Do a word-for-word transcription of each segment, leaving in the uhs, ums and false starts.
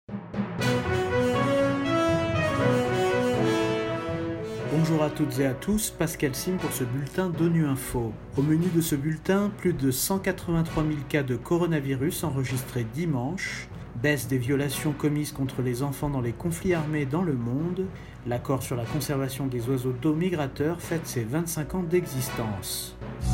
Bonjour à toutes et à tous, Pascal Sim pour ce bulletin d'ONU Info. Au menu de ce bulletin, plus de cent quatre-vingt-trois mille cas de coronavirus enregistrés dimanche, baisse des violations commises contre les enfants dans les conflits armés dans le monde, l'accord sur la conservation des oiseaux d'eau migrateurs fête ses vingt-cinq ans d'existence.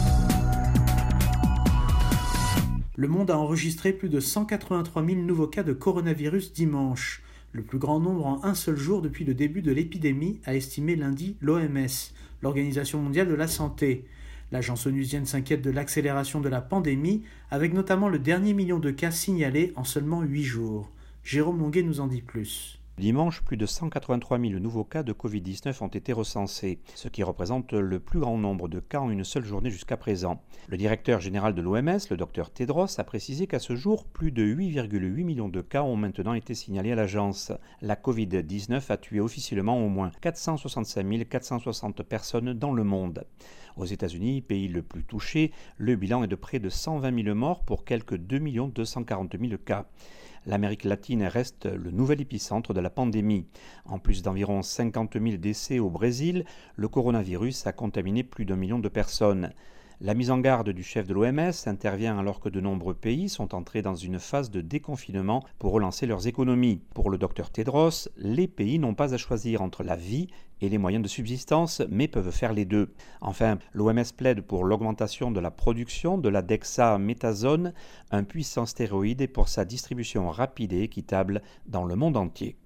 Le monde a enregistré plus de cent quatre-vingt-trois mille nouveaux cas de coronavirus dimanche, le plus grand nombre en un seul jour depuis le début de l'épidémie, a estimé lundi l'O M S, l'Organisation mondiale de la santé. L'agence onusienne s'inquiète de l'accélération de la pandémie, avec notamment le dernier million de cas signalés en seulement huit jours. Jérôme Longuet nous en dit plus. Dimanche, plus de cent quatre-vingt-trois mille nouveaux cas de covid dix-neuf ont été recensés, ce qui représente le plus grand nombre de cas en une seule journée jusqu'à présent. Le directeur général de l'O M S, le docteur Tedros, a précisé qu'à ce jour, plus de huit virgule huit millions de cas ont maintenant été signalés à l'agence. La covid dix-neuf a tué officiellement au moins quatre cent soixante-cinq mille quatre cent soixante personnes dans le monde. Aux États-Unis, pays le plus touché, le bilan est de près de cent vingt mille morts pour quelques deux millions deux cent quarante mille cas. L'Amérique latine reste le nouvel épicentre de la pandémie. En plus d'environ cinquante mille décès au Brésil, le coronavirus a contaminé plus d'un million de personnes. La mise en garde du chef de l'O M S intervient alors que de nombreux pays sont entrés dans une phase de déconfinement pour relancer leurs économies. Pour le docteur Tedros, les pays n'ont pas à choisir entre la vie et les moyens de subsistance, mais peuvent faire les deux. Enfin, l'O M S plaide pour l'augmentation de la production de la dexaméthasone, un puissant stéroïde, et pour sa distribution rapide et équitable dans le monde entier.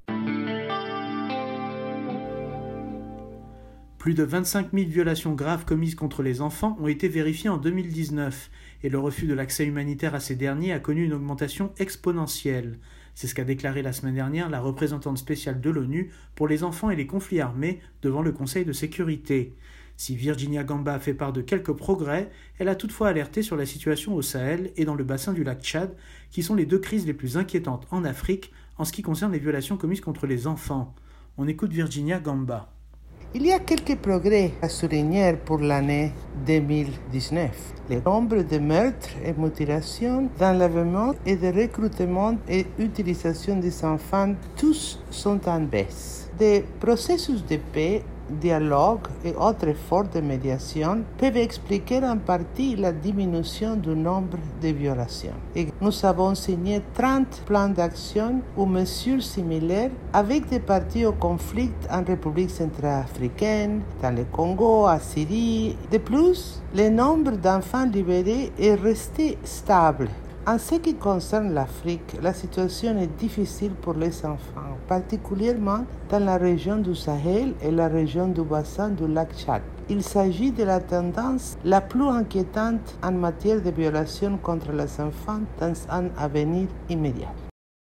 Plus de vingt-cinq mille violations graves commises contre les enfants ont été vérifiées en deux mille dix-neuf et le refus de l'accès humanitaire à ces derniers a connu une augmentation exponentielle. C'est ce qu'a déclaré la semaine dernière la représentante spéciale de l'ONU pour les enfants et les conflits armés devant le Conseil de sécurité. Si Virginia Gamba a fait part de quelques progrès, elle a toutefois alerté sur la situation au Sahel et dans le bassin du lac Tchad, qui sont les deux crises les plus inquiétantes en Afrique en ce qui concerne les violations commises contre les enfants. On écoute Virginia Gamba. Il y a quelques progrès à souligner pour l'année deux mille dix-neuf. Le nombre de meurtres et mutilations, d'enlèvements et de recrutement et utilisation des enfants, tous sont en baisse. Des processus de paix, dialogue et autres efforts de médiation peuvent expliquer en partie la diminution du nombre de violations. Et nous avons signé trente plans d'action ou mesures similaires avec des parties au conflit en République centrafricaine, dans le Congo, en Syrie. De plus, le nombre d'enfants libérés est resté stable. En ce qui concerne l'Afrique, la situation est difficile pour les enfants, particulièrement dans la région du Sahel et la région du bassin du lac Tchad. Il s'agit de la tendance la plus inquiétante en matière de violation contre les enfants dans un avenir immédiat.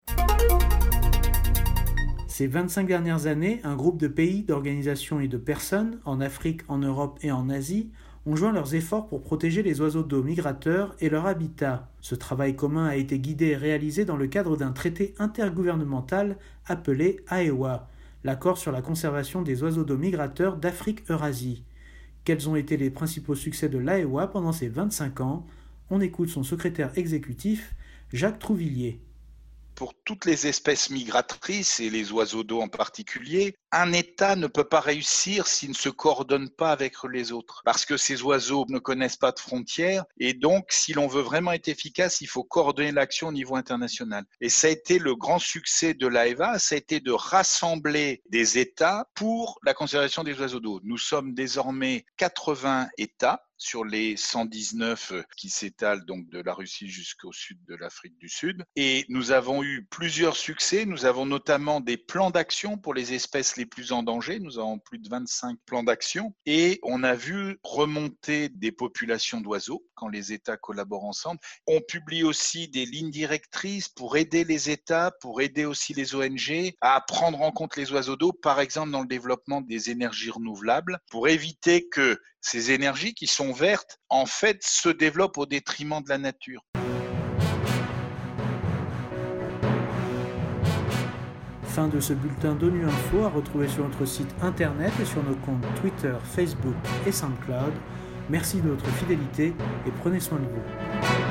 Ces vingt-cinq dernières années, un groupe de pays, d'organisations et de personnes, en Afrique, en Europe et en Asie, ont joint leurs efforts pour protéger les oiseaux d'eau migrateurs et leur habitat. Ce travail commun a été guidé et réalisé dans le cadre d'un traité intergouvernemental appelé A E W A, l'accord sur la conservation des oiseaux d'eau migrateurs d'Afrique-Eurasie. Quels ont été les principaux succès de l'A E W A pendant ces vingt-cinq ans ? On écoute son secrétaire exécutif, Jacques Trouvillier. Pour toutes les espèces migratrices et les oiseaux d'eau en particulier, un État ne peut pas réussir s'il ne se coordonne pas avec les autres. Parce que ces oiseaux ne connaissent pas de frontières et donc si l'on veut vraiment être efficace, il faut coordonner l'action au niveau international. Et ça a été le grand succès de l'A E W A, ça a été de rassembler des États pour la conservation des oiseaux d'eau. Nous sommes désormais quatre-vingts États sur les cent dix-neuf qui s'étalent donc de la Russie jusqu'au sud de l'Afrique du Sud. Et nous avons eu plusieurs succès. Nous avons notamment des plans d'action pour les espèces les plus en danger. Nous avons plus de vingt-cinq plans d'action. Et on a vu remonter des populations d'oiseaux quand les États collaborent ensemble. On publie aussi des lignes directrices pour aider les États, pour aider aussi les O N G à prendre en compte les oiseaux d'eau, par exemple dans le développement des énergies renouvelables, pour éviter que ces énergies qui sont vertes, en fait, se développent au détriment de la nature. Fin de ce bulletin d'ONU Info à retrouver sur notre site internet et sur nos comptes Twitter, Facebook et SoundCloud. Merci de votre fidélité et prenez soin de vous.